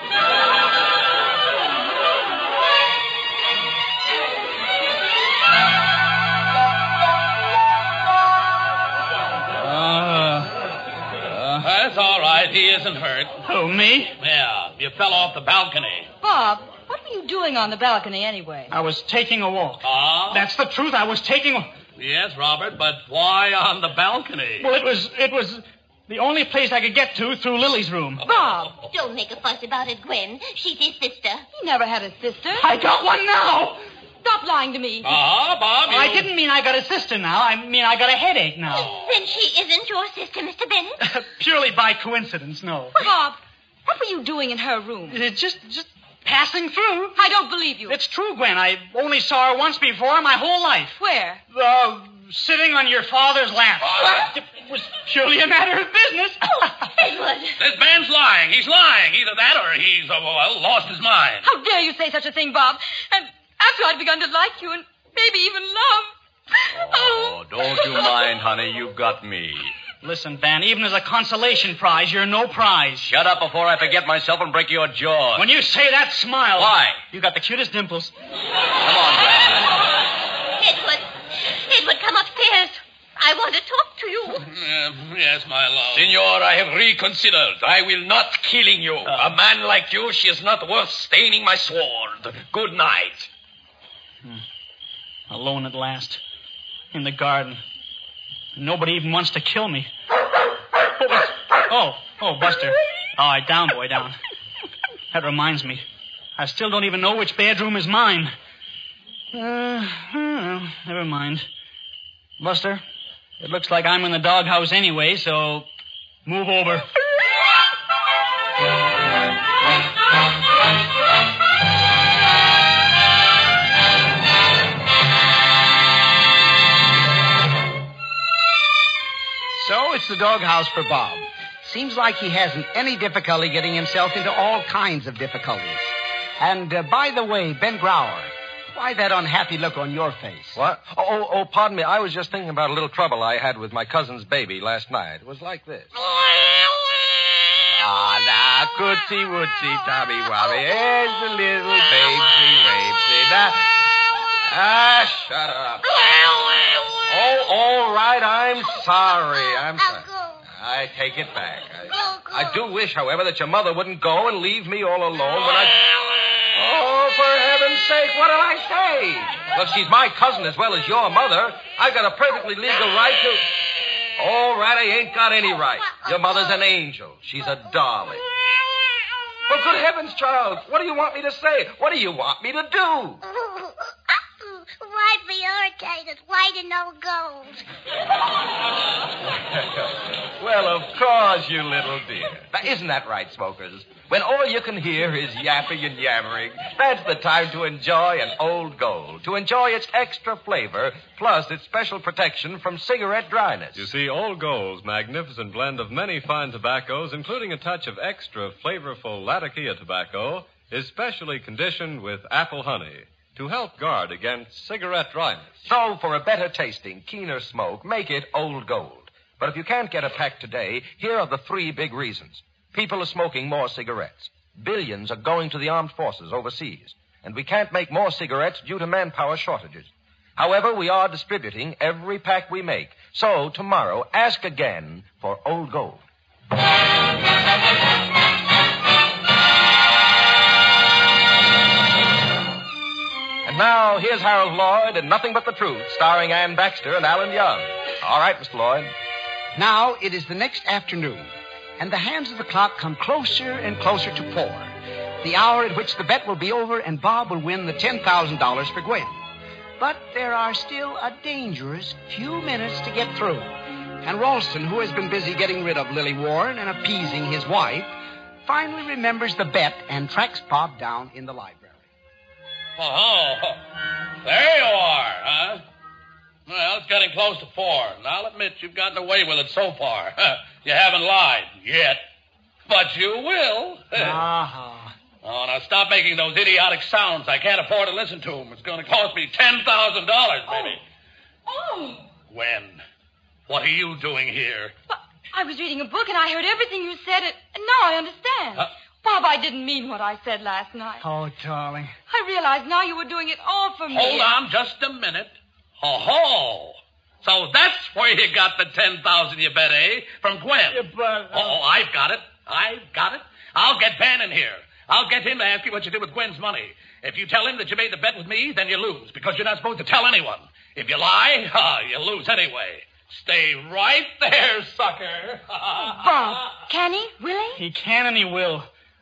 That's all right. He isn't hurt. Who, me? Yeah, you fell off the balcony. Bob, what were you doing on the balcony anyway? I was taking a walk. Ah? That's the truth. I was taking a... Yes, Robert, but why on the balcony? Well, it was the only place I could get to through Lily's room. Bob! Don't make a fuss about it, Gwen. She's his sister. He never had a sister. I got one now! Stop lying to me. Bob, you... I didn't mean I got a sister now. I mean I got a headache now. Then she isn't your sister, Mr. Bennett? Purely by coincidence, no. Bob, what were you doing in her room? Just passing through. I don't believe you. It's true, Gwen. I only saw her once before my whole life. Where? Sitting on your father's lap. It was purely a matter of business. Oh, Edward. This man's lying. He's lying. Either that or he's, lost his mind. How dare you say such a thing, Bob? And after I'd begun to like you and maybe even love. Oh, don't you mind, honey. You've got me. Listen, Van, even as a consolation prize, you're no prize. Shut up before I forget myself and break your jaw. When you say that, smile. Why? You got the cutest dimples. Come on, Van. Edward, come upstairs. I want to talk to you. Yes, my love. Senor, I have reconsidered. I will not killing you. A man like you, she is not worth staining my sword. Good night. Alone at last. In the garden. Nobody even wants to kill me. Oh, Buster. All right, down, boy, down. That reminds me. I still don't even know which bedroom is mine. Never mind. Buster, it looks like I'm in the doghouse anyway, so move over. So it's the doghouse for Bob. Seems like he hasn't any difficulty getting himself into all kinds of difficulties. And, by the way, Ben Grauer, why that unhappy look on your face? What? Oh, pardon me. I was just thinking about a little trouble I had with my cousin's baby last night. It was like this. Now, cootsy wootsy, Tommy Wobby. Here's the little babesy wavesy. Now, shut up. Oh, all right. I'm sorry. I take it back. I do wish, however, that your mother wouldn't go and leave me all alone when I... Oh, for heaven's sake, what did I say? Look, she's my cousin as well as your mother. I've got a perfectly legal right to... All right, I ain't got any right. Your mother's an angel. She's a darling. Well, good heavens, child, what do you want me to say? What do you want me to do? Why be irritated? Why to no gold? Well, of course, you little dear. Now, isn't that right, smokers? When all you can hear is yapping and yammering, that's the time to enjoy an Old Gold, to enjoy its extra flavor, plus its special protection from cigarette dryness. You see, Old Gold's magnificent blend of many fine tobaccos, including a touch of extra flavorful Latakia tobacco, is specially conditioned with apple honey to help guard against cigarette dryness. So, for a better tasting, keener smoke, make it Old Gold. But if you can't get a pack today, here are the 3 big reasons. People are smoking more cigarettes. Billions are going to the armed forces overseas. And we can't make more cigarettes due to manpower shortages. However, we are distributing every pack we make. So, tomorrow, ask again for Old Gold. And now, here's Harold Lloyd in Nothing But the Truth, starring Ann Baxter and Alan Young. All right, Mr. Lloyd. Now it is the next afternoon, and the hands of the clock come closer and closer to 4, the hour at which the bet will be over and Bob will win the $10,000 for Gwen. But there are still a dangerous few minutes to get through, and Ralston, who has been busy getting rid of Lily Warren and appeasing his wife, finally remembers the bet and tracks Bob down in the library. Oh, there you are, huh? Well, it's getting close to 4, and I'll admit you've gotten away with it so far. You haven't lied yet, but you will. Uh-huh. Oh, now stop making those idiotic sounds. I can't afford to listen to them. It's going to cost me $10,000, baby. Oh. Gwen, what are you doing here? But I was reading a book, and I heard everything you said, and now I understand. Bob, I didn't mean what I said last night. Oh, darling. I realized now you were doing it all for me. Hold on just a minute. Ho-ho! So that's where you got the $10,000 you bet, eh? From Gwen. Yeah, but... Oh, I've got it. I'll get Van in here. I'll get him to ask you what you did with Gwen's money. If you tell him that you made the bet with me, then you lose, because you're not supposed to tell anyone. If you lie, you lose anyway. Stay right there, sucker. Bob, can he? Will he? He can and he will.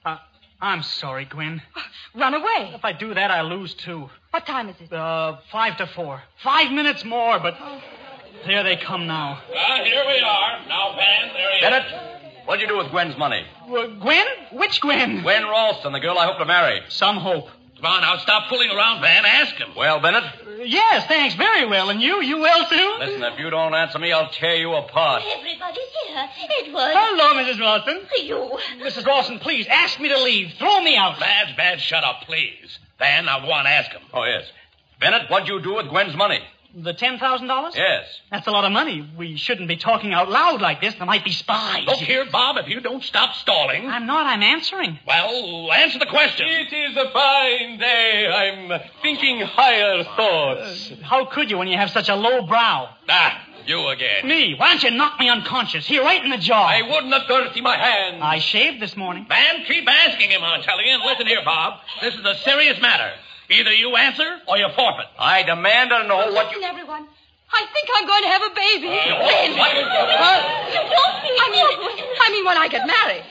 I'm sorry, Gwen. Run away. If I do that, I lose, too. What time is it? 5 to 4. 5 minutes more, but there they come now. Here we are. Now, Van, there he is. Bennett, what'd you do with Gwen's money? Gwen? Which Gwen? Gwen Ralston, the girl I hope to marry. Some hope. Come on, now, stop fooling around, Van. Ask him. Well, Bennett? Yes, thanks. Very well. And you? You will, too? Listen, if you don't answer me, I'll tear you apart. Everybody's here. Edward. Hello, Mrs. Ralston. You. Mrs. Ralston, please, ask me to leave. Throw me out. Bad, shut up, please. Van, now go on, ask him. Oh, yes. Bennett, what'd you do with Gwen's money? The $10,000? Yes. That's a lot of money. We shouldn't be talking out loud like this. There might be spies. Look here, Bob, if you don't stop stalling... I'm not. I'm answering. Well, answer the question. It is a fine day. I'm thinking higher thoughts. How could you when you have such a low brow? You again. Me? Why don't you knock me unconscious? Here, right in the jaw. I wouldn't have dirty my hands. I shaved this morning. Van, keep asking him, I'm telling you. And listen here, Bob. This is a serious matter. Either you answer or you forfeit. I demand to know what you... Listen, everyone. I think I'm going to have a baby. When? What? You won't be. I mean when I get married.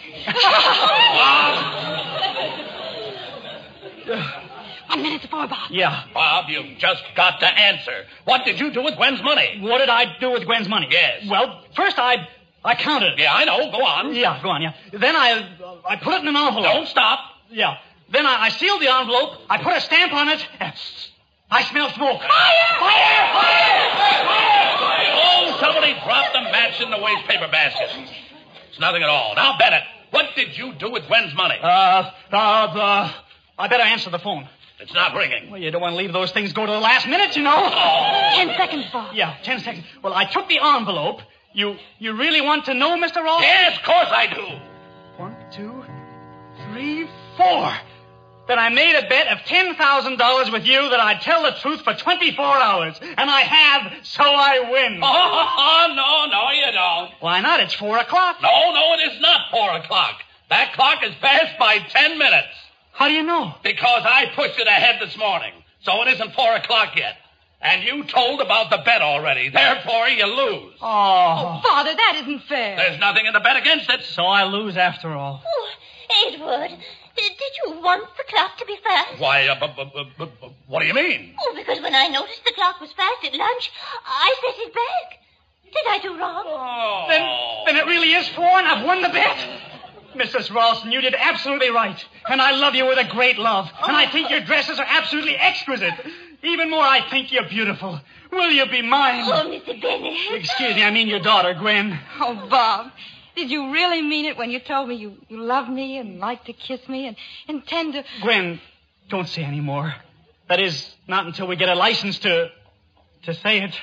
1 minute to 4, Bob. Yeah. Bob, you've just got to answer. What did you do with Gwen's money? What did I do with Gwen's money? Yes. Well, first I counted it. Yeah, I know. Go on. Yeah, go on, yeah. Then I put it in an envelope. Don't stop. Yeah. Then I sealed the envelope. I put a stamp on it. I smell smoke. Fire! Oh, somebody dropped a match in the waste paper basket. It's nothing at all. Now, Bennett, what did you do with Gwen's money? I better answer the phone. It's not ringing. Well, you don't want to leave those things go to the last minute, you know. Oh. 10 seconds, Bob. Yeah, 10 seconds. Well, I took the envelope. You really want to know, Mr. Ralston? Yes, of course I do. 1, 2, 3, 4. That I made a bet of $10,000 with you that I'd tell the truth for 24 hours. And I have, so I win. Oh, no, you don't. Why not? It's 4 o'clock. No, it is not 4 o'clock. That clock is passed by 10 minutes. How do you know? Because I pushed it ahead this morning. So it isn't 4 o'clock yet. And you told about the bet already. Therefore, you lose. Oh, Father, that isn't fair. There's nothing in the bet against it. So I lose after all. Oh, Edward, did you want the clock to be fast? Why, what do you mean? Oh, because when I noticed the clock was fast at lunch, I set it back. Did I do wrong? Oh. Then it really is 4 and I've won the bet? Mrs. Ralston, you did absolutely right. And I love you with a great love. And I think your dresses are absolutely exquisite. Even more, I think you're beautiful. Will you be mine? Oh, Mr. Bennett. Excuse me, I mean your daughter, Gwen. Oh, Bob, did you really mean it when you told me you love me and like to kiss me and intend to... Gwen, don't say any more. That is, not until we get a license to say it.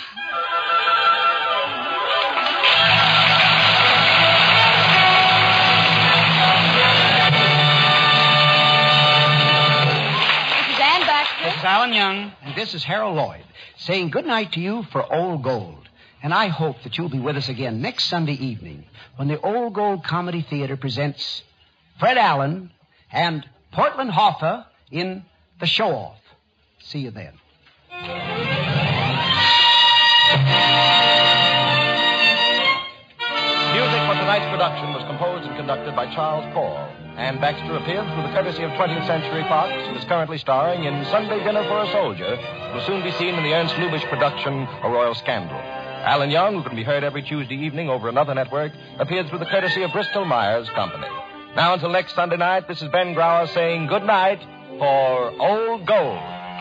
This is Alan Young, and this is Harold Lloyd, saying good night to you for Old Gold. And I hope that you'll be with us again next Sunday evening when the Old Gold Comedy Theater presents Fred Allen and Portland Hoffa in The Show-Off. See you then. Music for tonight's production was composed and conducted by Charles Paul. Ann Baxter appeared through the courtesy of 20th Century Fox and is currently starring in Sunday Dinner for a Soldier, who will soon be seen in the Ernst Lubitsch production, A Royal Scandal. Alan Young, who can be heard every Tuesday evening over another network, appeared through the courtesy of Bristol Myers Company. Now until next Sunday night, this is Ben Grauer saying good night for Old Gold.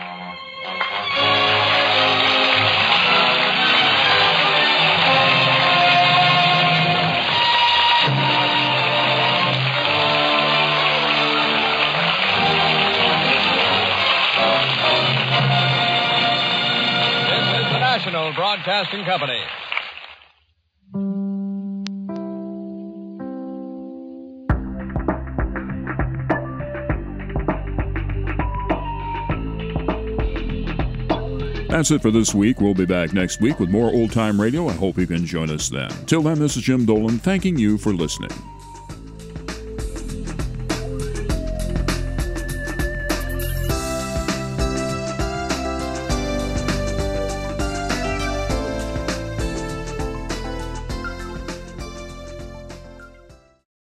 National Broadcasting Company. That's it for this week. We'll be back next week with more old-time radio. I hope you can join us then. Till then, this is Jim Dolan thanking you for listening.